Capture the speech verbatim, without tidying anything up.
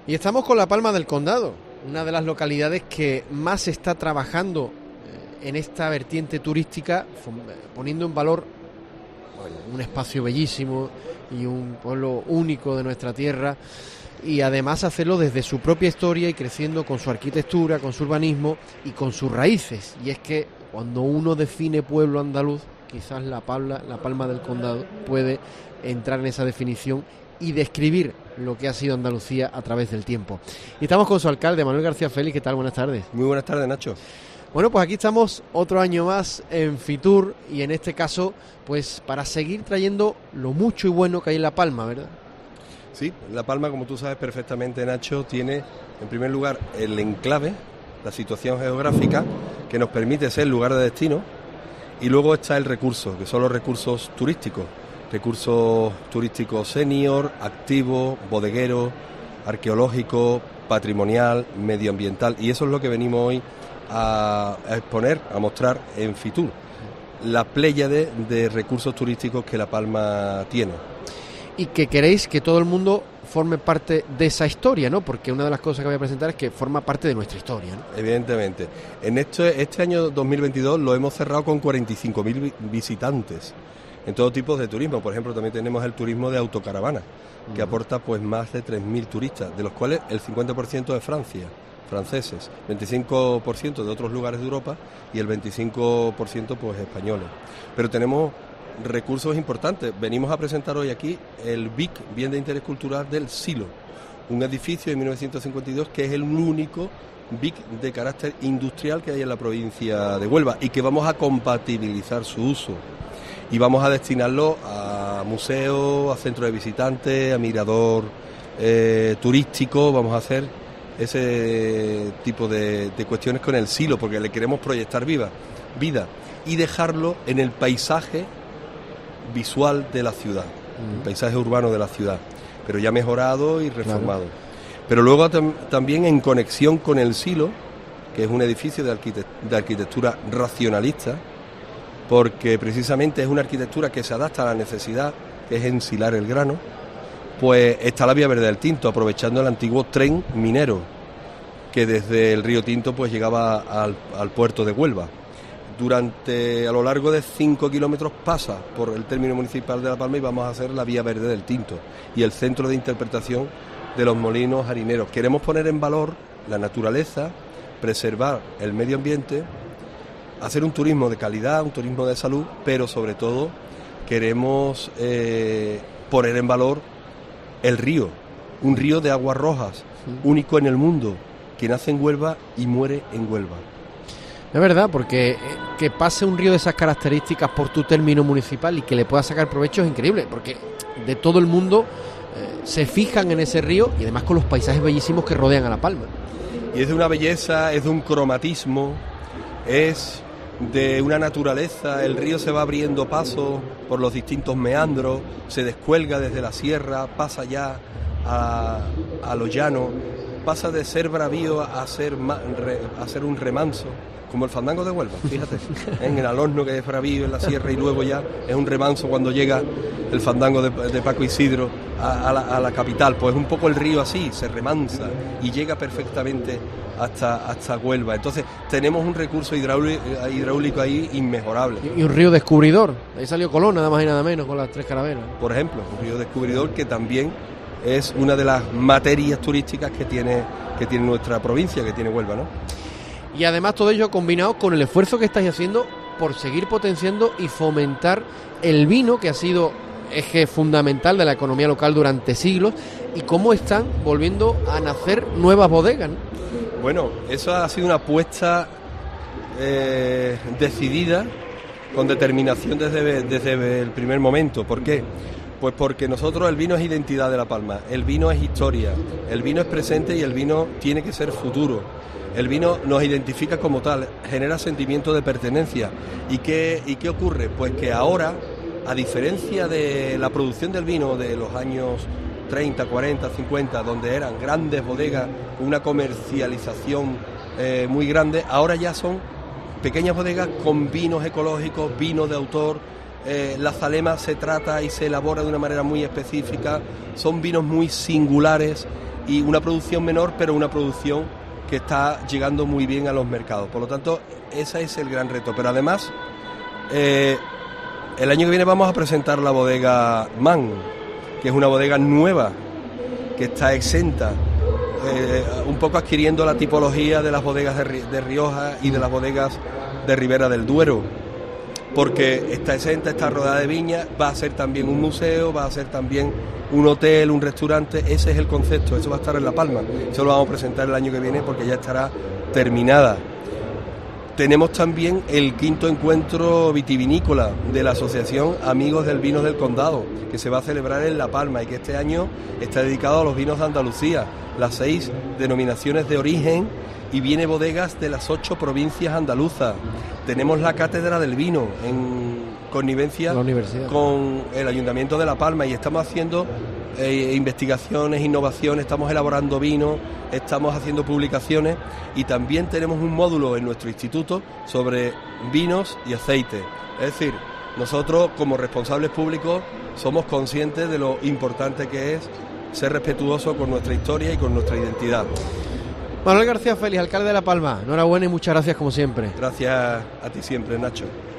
Y estamos con La Palma del Condado, una de las localidades que más está trabajando en esta vertiente turística, poniendo en valor, bueno, un espacio bellísimo y un pueblo único de nuestra tierra, y además hacerlo desde su propia historia y creciendo con su arquitectura, con su urbanismo y con sus raíces. Y es que cuando uno define pueblo andaluz, quizás La Palma, La Palma del Condado puede entrar en esa definición y describir lo que ha sido Andalucía a través del tiempo. Y estamos con su alcalde, Manuel García Félix. ¿Qué tal? Buenas tardes. Muy buenas tardes, Nacho. Bueno, pues aquí estamos otro año más en Fitur, y en este caso, pues para seguir trayendo lo mucho y bueno que hay en La Palma, ¿verdad? Sí, La Palma, como tú sabes perfectamente, Nacho, tiene en primer lugar el enclave, la situación geográfica que nos permite ser lugar de destino, y luego está el recurso, que son los recursos turísticos, recursos turísticos senior, activo, bodeguero, arqueológico, patrimonial, medioambiental, y eso es lo que venimos hoy a, a exponer, a mostrar en Fitur, la pléyade de recursos turísticos que La Palma tiene. Y que queréis que todo el mundo forme parte de esa historia, ¿no? Porque una de las cosas que voy a presentar es que forma parte de nuestra historia, ¿no? Evidentemente. En este, este año dos mil veintidós lo hemos cerrado con cuarenta y cinco mil visitantes en todo tipo de turismo. Por ejemplo, también tenemos el turismo de autocaravana, que uh-huh. aporta pues más de tres mil turistas, de los cuales el cincuenta por ciento de Francia, franceses, veinticinco por ciento de otros lugares de Europa y el veinticinco por ciento pues españoles. Pero tenemos recursos importantes. Venimos a presentar hoy aquí el B I C, Bien de Interés Cultural del Silo, un edificio de mil novecientos cincuenta y dos que es el único B I C de carácter industrial que hay en la provincia de Huelva y que vamos a compatibilizar su uso. Y vamos a destinarlo a museos, a centros de visitantes, a mirador eh, turístico. Vamos a hacer ese tipo de, de cuestiones con el silo, porque le queremos proyectar viva, vida y dejarlo en el paisaje visual de la ciudad, uh-huh. el paisaje urbano de la ciudad, pero ya mejorado y reformado. Claro. Pero luego tam- también en conexión con el silo, que es un edificio de, arquitect- de arquitectura racionalista, porque precisamente es una arquitectura que se adapta a la necesidad, que es ensilar el grano. Pues está la Vía Verde del Tinto, aprovechando el antiguo tren minero, que desde el río Tinto pues llegaba al, al puerto de Huelva. Durante, a lo largo de cinco kilómetros pasa por el término municipal de La Palma y vamos a hacer la Vía Verde del Tinto y el centro de interpretación de los molinos harineros. Queremos poner en valor la naturaleza, preservar el medio ambiente, hacer un turismo de calidad, un turismo de salud, pero sobre todo queremos eh, poner en valor el río, un río de aguas rojas, sí. único en el mundo, que nace en Huelva y muere en Huelva. Es verdad, porque que pase un río de esas características por tu término municipal y que le puedas sacar provecho es increíble, porque de todo el mundo eh, se fijan en ese río y además con los paisajes bellísimos que rodean a La Palma. Y es de una belleza, es de un cromatismo, es de una naturaleza. El río se va abriendo paso por los distintos meandros, se descuelga desde la sierra, pasa ya a, a lo llano, pasa de ser bravío a ser, ma, re, a ser un remanso, como el fandango de Huelva, fíjate, en el Alhorno, que es bravío en la sierra, y luego ya es un remanso cuando llega el fandango de, de Paco Isidro a, a, la, a la capital. Pues un poco el río así, se remansa y llega perfectamente hasta, hasta Huelva. Entonces tenemos un recurso hidráulico, hidráulico ahí inmejorable. Y un río descubridor, ahí salió Colón nada más y nada menos con las tres carabelas. Por ejemplo, un río descubridor que también es una de las materias turísticas que tiene, que tiene nuestra provincia, que tiene Huelva, ¿no? Y además todo ello combinado con el esfuerzo que estáis haciendo por seguir potenciando y fomentar el vino, que ha sido eje fundamental de la economía local durante siglos, y cómo están volviendo a nacer nuevas bodegas, ¿no? Bueno, eso ha sido una apuesta eh, decidida, con determinación desde, desde el primer momento. ¿Por qué? Pues porque nosotros, el vino es identidad de La Palma, el vino es historia, el vino es presente y el vino tiene que ser futuro. El vino nos identifica como tal, genera sentimiento de pertenencia. ¿Y qué, y qué ocurre? Pues que ahora, a diferencia de la producción del vino de los años treinta, cuarenta, cincuenta, donde eran grandes bodegas, una comercialización eh, muy grande, ahora ya son pequeñas bodegas con vinos ecológicos, vinos de autor. Eh, la zalema se trata y se elabora de una manera muy específica, son vinos muy singulares y una producción menor, pero una producción que está llegando muy bien a los mercados. Por lo tanto, ese es el gran reto. Pero además, eh, el año que viene vamos a presentar la bodega Man, que es una bodega nueva, que está exenta, eh, un poco adquiriendo la tipología de las bodegas de, de Rioja y de las bodegas de Ribera del Duero, porque está exenta, está rodeada de viñas, va a ser también un museo, va a ser también un hotel, un restaurante. Ese es el concepto, eso va a estar en La Palma, eso lo vamos a presentar el año que viene porque ya estará terminada. Tenemos también el quinto encuentro vitivinícola de la Asociación Amigos del Vino del Condado, que se va a celebrar en La Palma y que este año está dedicado a los vinos de Andalucía, las seis denominaciones de origen, y viene bodegas de las ocho provincias andaluzas. Tenemos la Cátedra del Vino en connivencia con el Ayuntamiento de La Palma, y estamos haciendo eh, investigaciones, innovaciones, estamos elaborando vino, estamos haciendo publicaciones, y también tenemos un módulo en nuestro instituto sobre vinos y aceite. Es decir, nosotros como responsables públicos somos conscientes de lo importante que es ser respetuoso con nuestra historia y con nuestra identidad. Manuel García Félix, alcalde de La Palma, enhorabuena y muchas gracias como siempre. Gracias a ti siempre, Nacho.